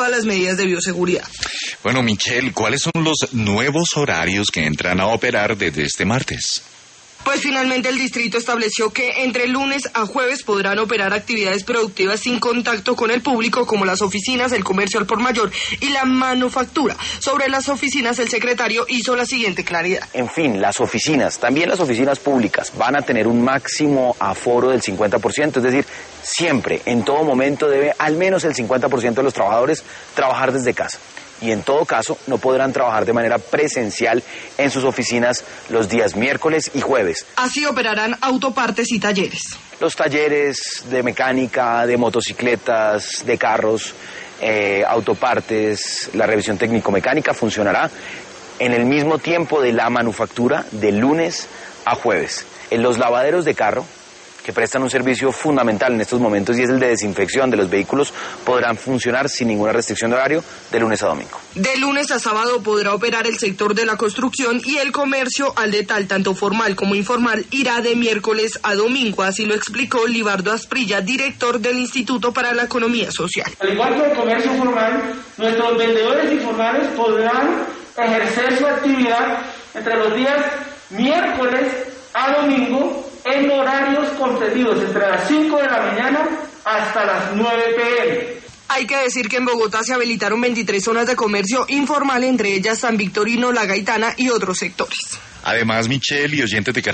todas las medidas de bioseguridad. Bueno, Michelle, ¿cuáles son los nuevos horarios que entran a operar desde este martes? Pues finalmente el distrito estableció que entre lunes a jueves podrán operar actividades productivas sin contacto con el público, como las oficinas, el comercio al por mayor y la manufactura. Sobre las oficinas, el secretario hizo la siguiente claridad. En fin, las oficinas, también las oficinas públicas, van a tener un máximo aforo del 50%, es decir, siempre, en todo momento, debe al menos el 50% de los trabajadores trabajar desde casa. Y en todo caso no podrán trabajar de manera presencial en sus oficinas los días miércoles y jueves. Así operarán autopartes y talleres. Los talleres de mecánica, de motocicletas, de carros, autopartes, la revisión técnico-mecánica funcionará en el mismo tiempo de la manufactura, de lunes a jueves. En los lavaderos de carro, que prestan un servicio fundamental en estos momentos y es el de desinfección de los vehículos, podrán funcionar sin ninguna restricción de horario de lunes a domingo. De lunes a sábado podrá operar el sector de la construcción y el comercio al detal, tanto formal como informal, irá de miércoles a domingo, así lo explicó Libardo Asprilla, director del Instituto para la Economía Social. Al igual que el comercio formal, nuestros vendedores informales podrán ejercer su actividad entre los días miércoles a domingo en horarios comprendidos entre las 5 de la mañana hasta las 9 p.m. Hay que decir que en Bogotá se habilitaron 23 zonas de comercio informal, entre ellas San Victorino, La Gaitana y otros sectores. Además, Michelle y oyentes de